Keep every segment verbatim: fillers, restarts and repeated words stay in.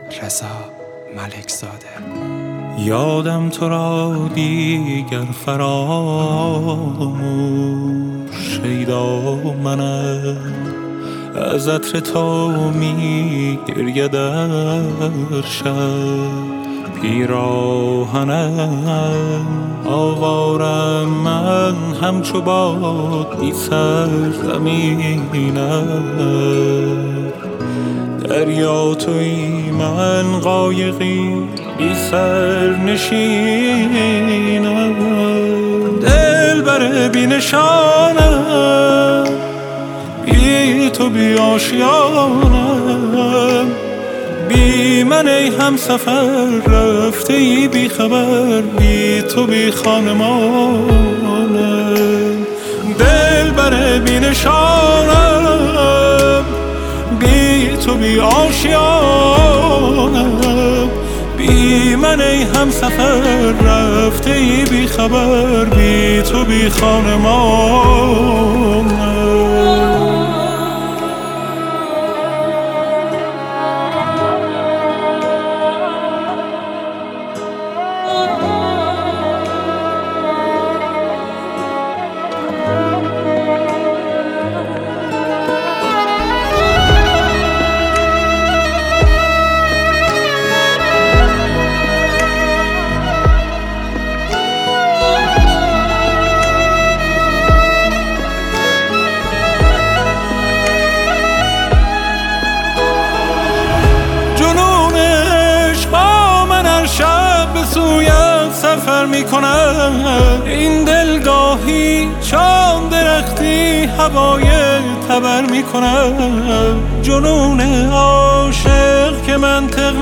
رضا ملک زاده. یادم تو را دیگر فراموش شیدا منم، از عطر تو می گریه در شب پیراهنم. آوارم من همچو باد بی سرزمینم، دریا تویی من قایقی بی سر نشینم. دلبر بی نشانم، بی تو بی آشیانم، بی من ای همسفر رفته ای بی خبر، بی تو بی خانمانم. دلبر بی نشانم، بی تو بی آشیانم، بی من ای همسفر رفته ای بی خبر، بی تو بی خانمانم. سویت سفر میکنم، این دلگاهی چون درختی هوای تبر میکنم. جنون عاشق که منطق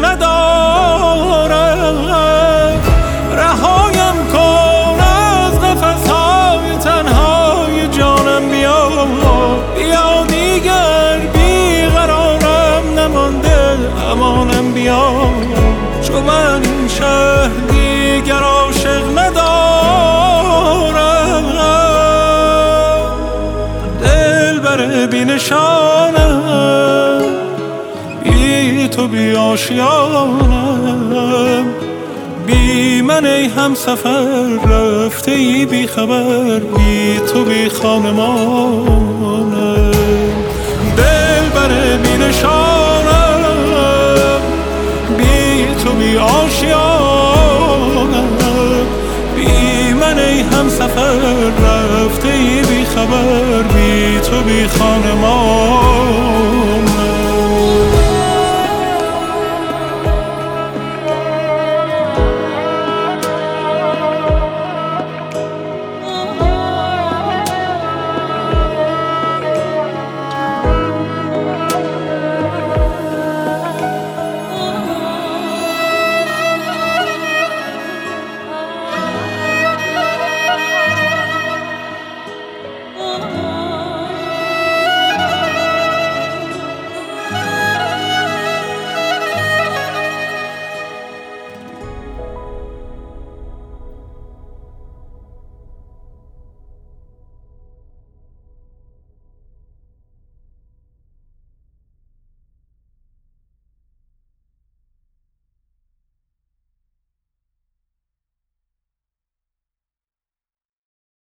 ندارم، رهایم کن از نفسهای تنهای جانم. بیا بیا دیگر بیقرارم نمانده امانم. بیا چون من این شهر دیگر عاشق ندارم. دلبر بی نشانم، بی تو بی آشیانم، بی من ای همسفر رفته ای بی خبر، بی تو بی خانمانم. دلبر بی نشانم، بی تو بی آشیانم، بی من ای همسفر رفته ای بی خبر، بی تو بی خانمان.